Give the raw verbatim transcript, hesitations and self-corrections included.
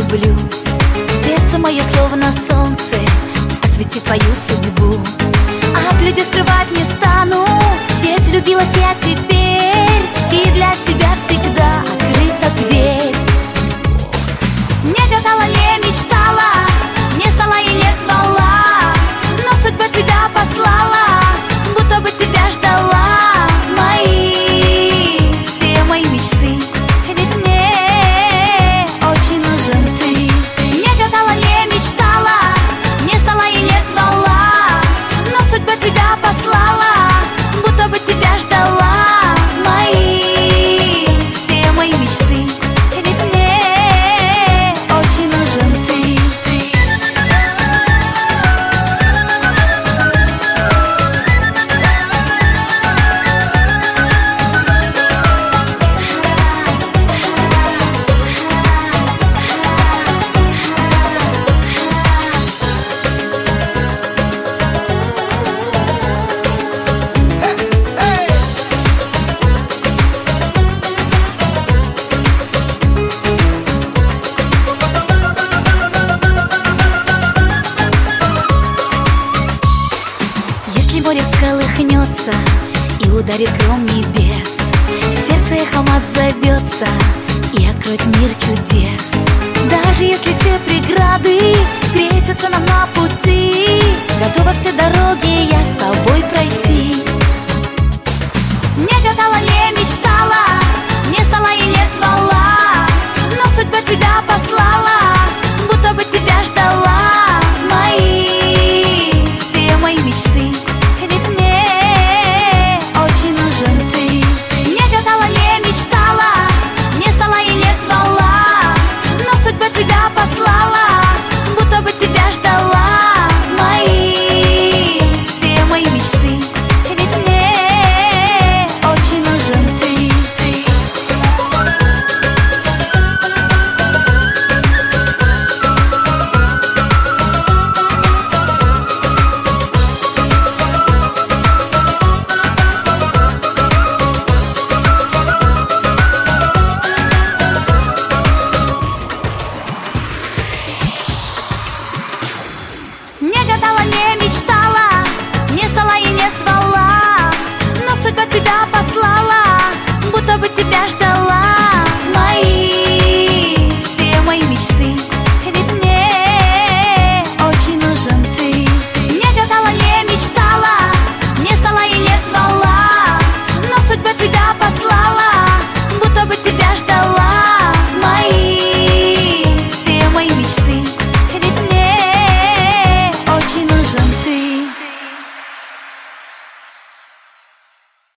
люблю. Сердце мое словно солнце осветит твою судьбу. От людей скрывать не стану, ведь влюбилась я теперь, и для тебя всегда открыта дверь. Не гадала, не мечтала, не ждала и не звала, но судьба тебя послала, будто бы тебя ждала. Мои, все мои мечты, ведь мне очень нужен ты. Не гадала, не мечтала, не ждала и не звала, но судьба тебя послала, будто бы тебя ждала. Мои, все мои мечты, ведь мне очень нужен ты. Если море всколыхнется и ударит гром небес, сердце эхом отзовется и откроет мир чудес. Даже если все преграды встретятся нам на пути, готова все дороги я с тобой пройти. Не гадала, не мечтала, не ждала и не звала, но судьба тебя послала, будто бы тебя ждала. Мои, все мои мечты, ведь мне очень нужен ты. Не гадала, не мечтала, не ждала и не звала, но судьба тебя послала, будто бы тебя ждала. Мои, все мои мечты, ведь мне очень нужен ты. Не гадала, не мечтала, не ждала и не звала, но судьба тебя послала, будто бы тебя ждала.